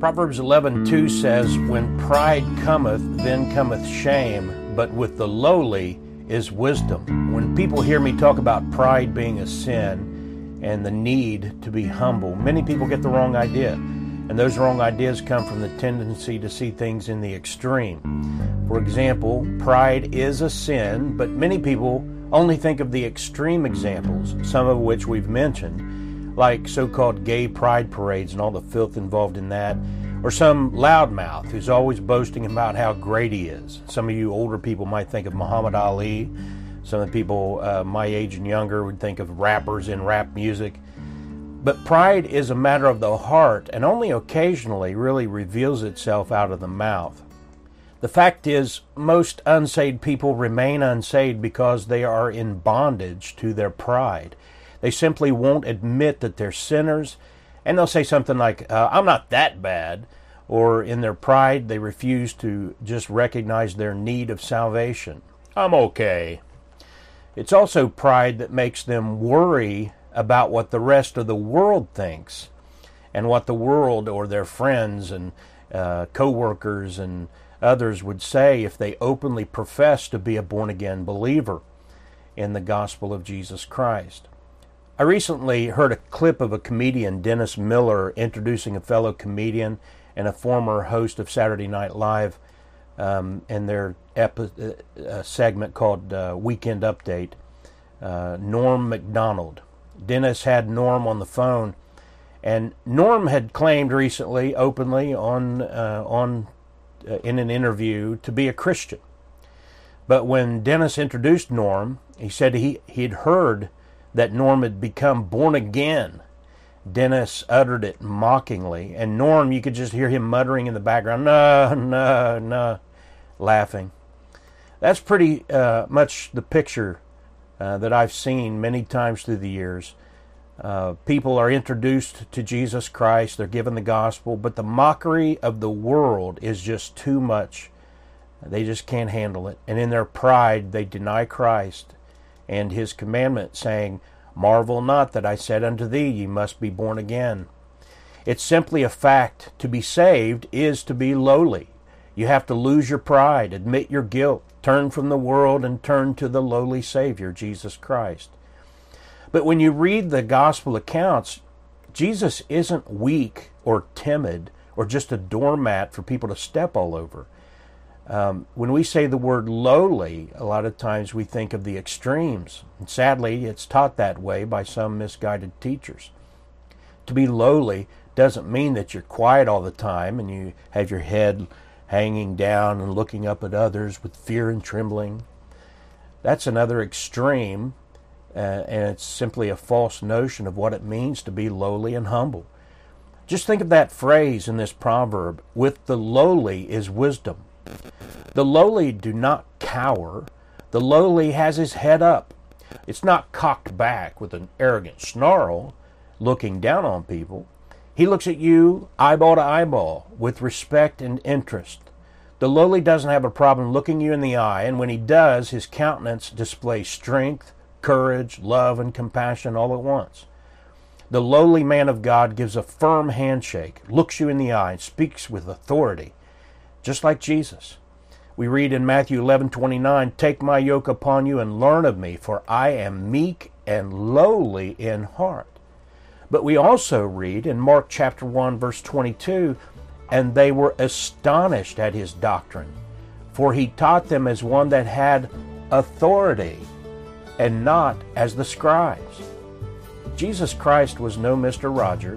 Proverbs 11:2 says, "When pride cometh, then cometh shame, but with the lowly is wisdom." When people hear me talk about pride being a sin and the need to be humble, many people get the wrong idea. And those wrong ideas come from the tendency to see things in the extreme. For example, pride is a sin, but many people only think of the extreme examples, some of which we've mentioned, like so-called gay pride parades and all the filth involved in that, or some loudmouth who's always boasting about how great he is. Some of you older people might think of Muhammad Ali. Some of the people my age and younger would think of rappers in rap music. But pride is a matter of the heart and only occasionally really reveals itself out of the mouth. The fact is, most unsaved people remain unsaved because they are in bondage to their pride. They simply won't admit that they're sinners, and they'll say something like, I'm not that bad, or in their pride, they refuse to just recognize their need of salvation. I'm okay. It's also pride that makes them worry about what the rest of the world thinks, and what the world or their friends and co-workers and others would say if they openly profess to be a born-again believer in the gospel of Jesus Christ. I recently heard a clip of a comedian, Dennis Miller, introducing a fellow comedian and a former host of Saturday Night Live in their segment called Weekend Update, Norm Macdonald. Dennis had Norm on the phone, and Norm had claimed recently, openly, in an interview, to be a Christian. But when Dennis introduced Norm, he said he'd heard that Norm had become born again. Dennis uttered it mockingly, and Norm, you could just hear him muttering in the background, no, laughing. That's pretty much the picture that I've seen many times through the years. People are introduced to Jesus Christ, they're given the gospel, but the mockery of the world is just too much. They just can't handle it. And in their pride, they deny Christ and his commandment, saying, "Marvel not that I said unto thee, ye must be born again." It's simply a fact. To be saved is to be lowly. You have to lose your pride, admit your guilt, turn from the world, and turn to the lowly Savior, Jesus Christ. But when you read the gospel accounts, Jesus isn't weak or timid or just a doormat for people to step all over. When we say the word lowly, a lot of times we think of the extremes. And sadly, it's taught that way by some misguided teachers. To be lowly doesn't mean that you're quiet all the time and you have your head hanging down and looking up at others with fear and trembling. That's another extreme, and it's simply a false notion of what it means to be lowly and humble. Just think of that phrase in this proverb, "With the lowly is wisdom." The lowly do not cower. The lowly has his head up. It's not cocked back with an arrogant snarl, looking down on people. He looks at you eyeball to eyeball with respect and interest. The lowly doesn't have a problem looking you in the eye, and when he does, his countenance displays strength, courage, love, and compassion all at once. The lowly man of God gives a firm handshake, looks you in the eye, and speaks with authority, just like Jesus. We read in Matthew 11:29, "Take my yoke upon you and learn of me, for I am meek and lowly in heart." But we also read in Mark chapter 1, verse 22, "And they were astonished at his doctrine, for he taught them as one that had authority, and not as the scribes." Jesus Christ was no Mr. Rogers.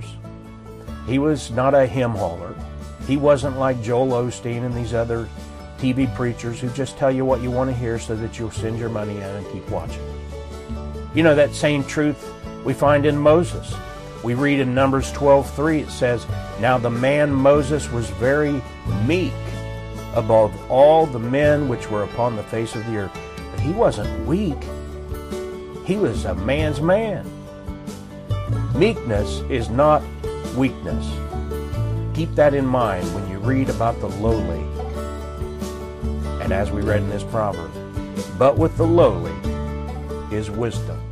He was not a hymn hauler. He wasn't like Joel Osteen and these other TV preachers who just tell you what you want to hear so that you'll send your money in and keep watching. You know, that same truth we find in Moses. We read in Numbers 12:3, it says, "Now the man Moses was very meek above all the men which were upon the face of the earth." But he wasn't weak. He was a man's man. Meekness is not weakness. Keep that in mind when you read about the lowly. And as we read in this proverb, "But with the lowly is wisdom."